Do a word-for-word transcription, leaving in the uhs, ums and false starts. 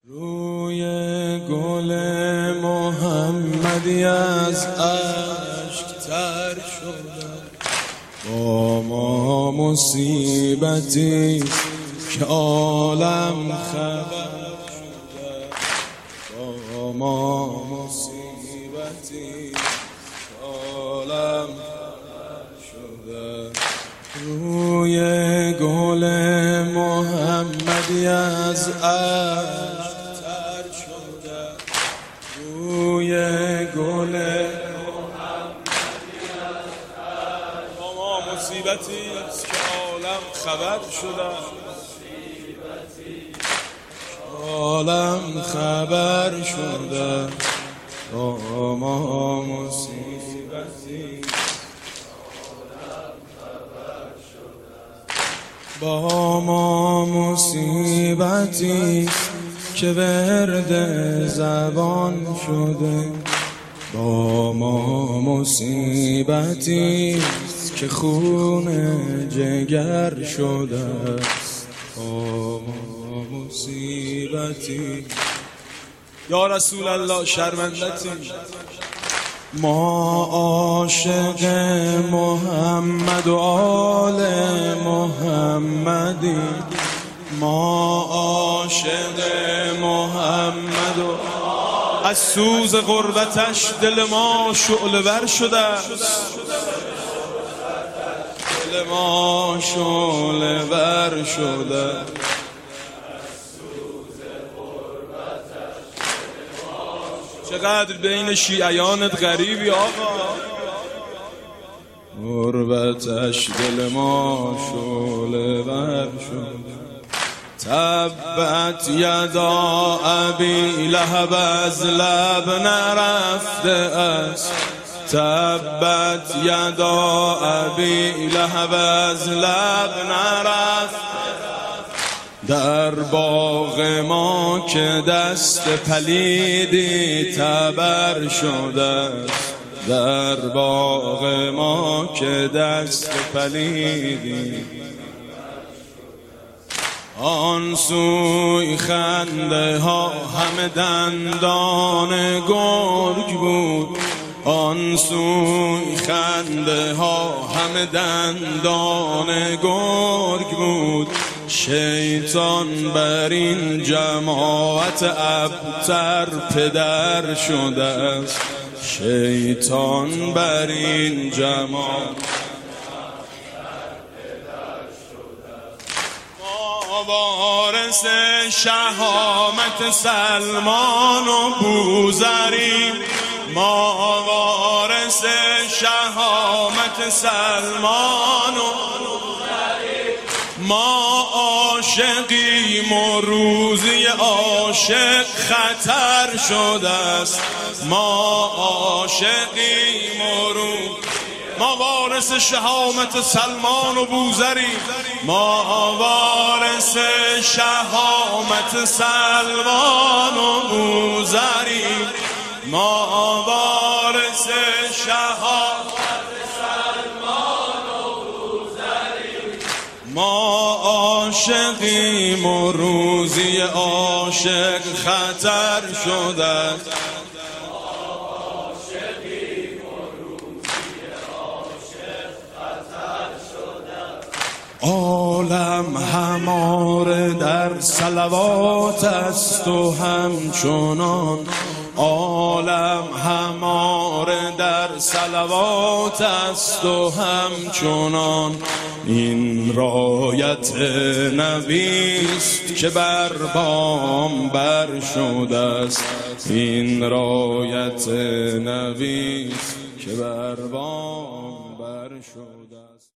روی گل محمدی از اشک تر شده، با ما مصیبتی که عالم خبر شده، با ما مصیبتی که عالم خبر شده. روی گل محمدی از اشک تر شده، روی گل محمدی از اشک، با ما مصیبتی که عالم خبر شده، عالم خبر شده. با ما مصیبتی با ما مصیبتی که ورد زبان شده، با ما مصیبتی که خون جگر شده، با ما مصیبتی. یا رسول الله شرمندتی، ما عاشق محمد و آل محمدی، ما عاشق محمد و از سوز غربتش دل ما شعله ور شده است، دل ما شعله ور شده. چقدر بین شیعیانت غریبی آقا، غربتش دل ما شعله ور شده. تبت یدا ابی لهب از لب نرفته است، تبت یدا ابی لهب از لب نرفته. در باغ ما که دست پلیدی تبر شده است، در باغ ما که دست پلیدی. آن سوی خنده ها همه دندان گرگ بود، آن سوی خنده ها همه دندان گرگ بود. شیطان بر این جماعت ابتر پدر شده است، شیطان بر این جماعت ما وارث شهامت سلمان و بوذری، ما وارث شهامت سلمان و ما عاشقیم و روزی عاشق خطر شده است، ما عاشقیم و روز ما وارث شهامت سلمان و بوذری، ما وارث شهامت سلمان و بوذری، ما وارث شهامت ما عاشقیم و روزی عاشق خطر شده. عالم هماره در صلوات است و همچنان، عالم هماره در صلوات است و همچنان. این رایت نبیست که بر بام بر شده است، این رایت نبیست که بر بام بر شده است.